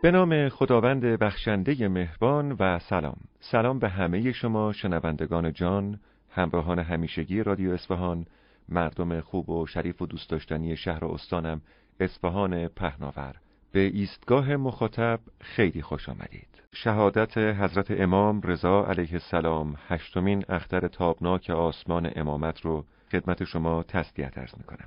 به نام خداوند بخشنده مهربان و سلام به همه شما شنوندگان جان، همراهان همیشگی رادیو اصفهان، مردم خوب و شریف و دوست داشتنی شهر و استانم اصفهان پهناور. به ایستگاه مخاطب خیلی خوش آمدید. شهادت حضرت امام رضا علیه السلام 8مین اختر تابناک آسمان امامت رو خدمت شما تسلیت عرض میکنم.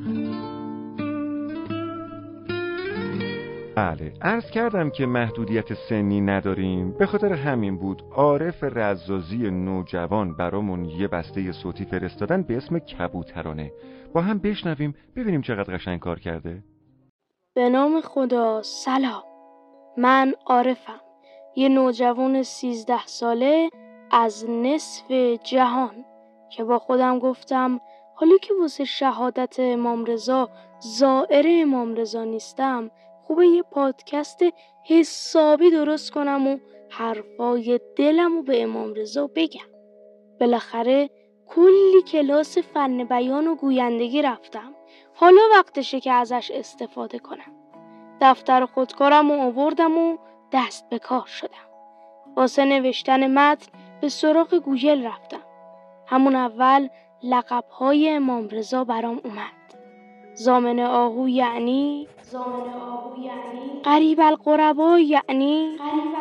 بله، عرض کردم که محدودیت سنی نداریم. به خاطر همین بود عارف رزازی نوجوان برامون یه بسته صوتی فرستادن به اسم کبوترانه. با هم بشنویم ببینیم چقدر قشنگ کار کرده. به نام خدا. سلام، من عارفم، یه نوجوان 13 ساله از نصف جهان که با خودم گفتم حالا که واسه شهادت امام رضا زائر امام رضا نیستم، خوبه یه پادکست حسابی درست کنم و حرفای دلمو به امام رضا بگم. بالاخره کلی کلاس فن بیان و گویندگی رفتم، حالا وقتشه که ازش استفاده کنم. دفتر خودکارم رو آوردم و دست به کار شدم. واسه نوشتن متن به سراغ گوگل رفتم. همون اول لقب‌های امام رضا برام اومد. ضامن آهو یعنی قریب القربا یعنی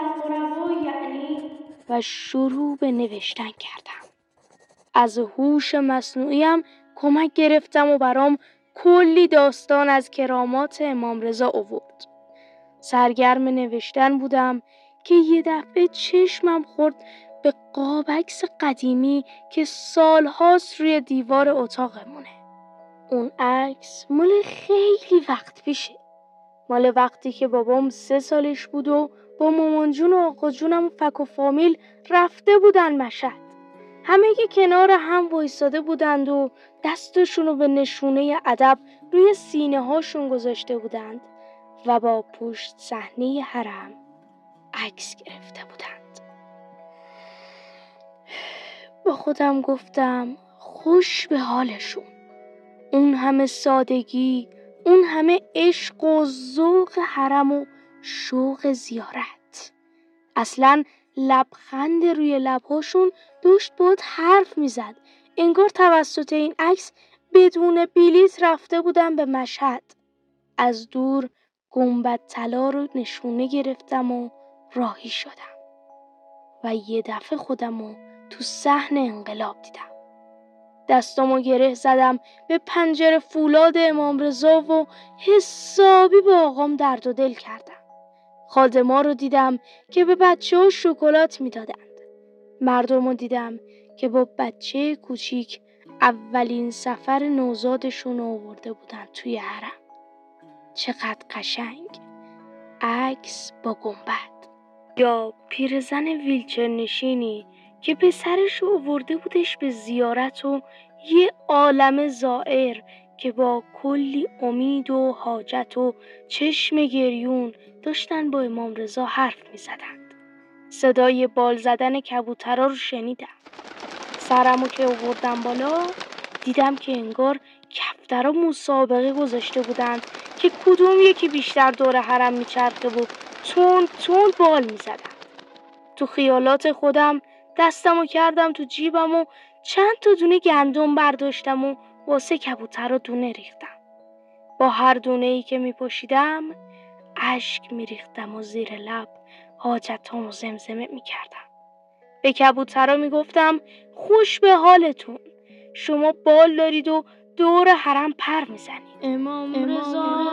و شروع به نوشتن کردم. از هوش مصنوعیم کمک گرفتم و برام کلی داستان از کرامات امام رضا آورد. سرگرم نوشتن بودم که یه دفعه چشمم خورد به قاب عکس قدیمی که سالهاست روی دیوار اتاقمونه. اون عکس مال خیلی وقت پیشه، مال وقتی که بابام 3 سالش بود و با مامان جون و آقا جونم و فک و فامیل رفته بودن مشهد. همه که کنار هم وایساده بودند و دستشونو به نشونه ادب روی سینه هاشون گذاشته بودند و با پشت صحنه حرم عکس گرفته بودند. با خودم گفتم خوش به حالشون، اون همه سادگی، اون همه عشق و ذوق حرم و شوق زیارت. اصلاً لبخند روی لبهاشون داشت باهات حرف میزد، انگار توسط این عکس بدون بلیط رفته بودم به مشهد. از دور گنبد طلا رو نشونه گرفتم و راهی شدم و یه دفعه خودمو تو صحن انقلاب دیدم. دستامو گره زدم به پنجره فولاد امام رضا و حسابی با آقام درد و دل کردم. خادما رو دیدم که به بچه‌ها شکلات میدادند. مردم رو دیدم که با بچه کوچیک اولین سفر نوزادشون رو آورده بودن توی حرم. چقدر قشنگ. عکس با گنبد. یا پیرزن ویلچر نشینی که پسرش رو آورده بودش به زیارت و یه عالم زائر که با کلی امید و حاجت و چشم گریون داشتن با امام رضا حرف می زدند. صدای بال زدن کبوترها رو شنیدم. سرمو که آوردم بالا دیدم که انگار کفترها مسابقه گذاشته بودند که کدوم یکی بیشتر دور حرم میچرخه و تند بال میزدم. تو خیالات خودم دستمو کردم تو جیبم و چند تا دونه گندم برداشتم و واسه کبوترها دونه ریختم. با هر دونه ای که میپاشیدم اشک میریختم و زیر لب حاجتامو زمزمه میکردم. به کبوترها میگفتم خوش به حالتون، شما بال دارید و دور حرم پر میزنید. امام رضا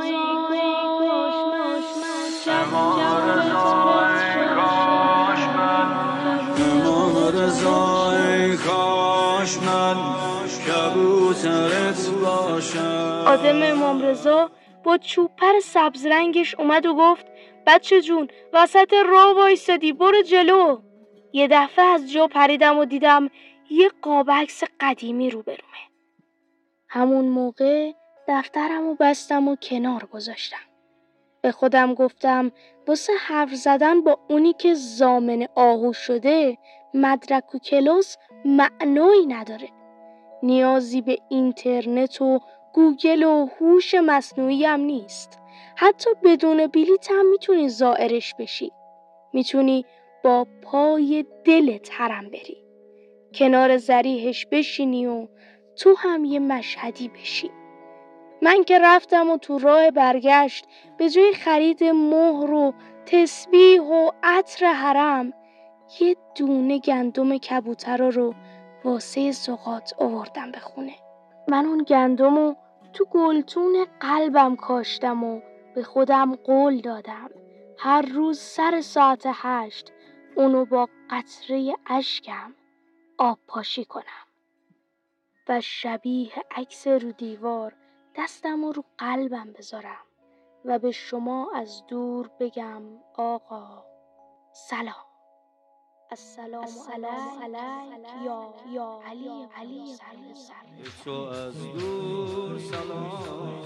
آدم امام رضا با چوب‌پر سبز رنگش اومد و گفت بچه جون وسط راه وایسادی، برو جلو. یه دفعه از جا پریدم و دیدم یه قاب عکس قدیمی روبرومه. همون موقع دفترمو بستم و کنار گذاشتم. به خودم گفتم واسه حرف زدن با اونی که ضامن آهو شده مدرک و کلاس معنایی نداره. نیازی به اینترنت و گوگل و هوش مصنوعی هم نیست. حتی بدون بلیط هم میتونی زائرش بشی. میتونی با پای دلت حرم بری، کنار ضریحش بشینی و تو هم یه مشهدی بشی. من که رفتم و تو راه برگشت به جای خرید مهر و تسبیح و عطر حرم یه دونه گندم کبوترا رو واسه سوغات آوردم به خونه. من اون گندمو تو گلتون قلبم کاشتم و به خودم قول دادم هر روز سر ساعت 8 اونو با قطره اشکم آب پاشی کنم و شبیه عکس رو دیوار دستمو رو قلبم بذارم و به شما از دور بگم آقا سلام، السلام علیک یا علی تو از دور سلام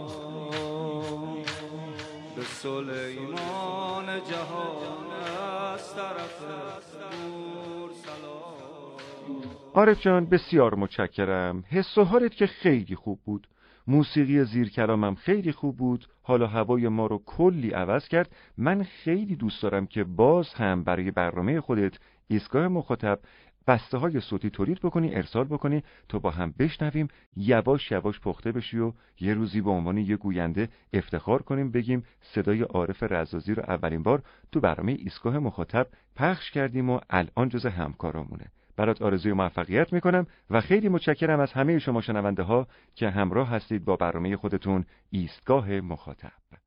به سلیمان جهان از طرف دور سلام. عارف جان بسیار متشکرم. حس و حالت که خیلی خوب بود. موسیقی زیر کلامم خیلی خوب بود. حالا هوای ما رو کلی عوض کرد. من خیلی دوست دارم که باز هم برای برنامه خودت ایستگاه مخاطب بسته های صوتی تولید بکنی، ارسال بکنی تا با هم بشنویم، یواش یواش پخته بشی و یه روزی به عنوان یه گوینده افتخار کنیم، بگیم صدای عارف رزازی رو اولین بار تو برنامه ایستگاه مخاطب پخش کردیم و الان جز همکارامونه. برات آرزوی موفقیت میکنم و خیلی متشکرم از همه شما شنونده ها که همراه هستید با برنامه خودتون ایستگاه مخاطب.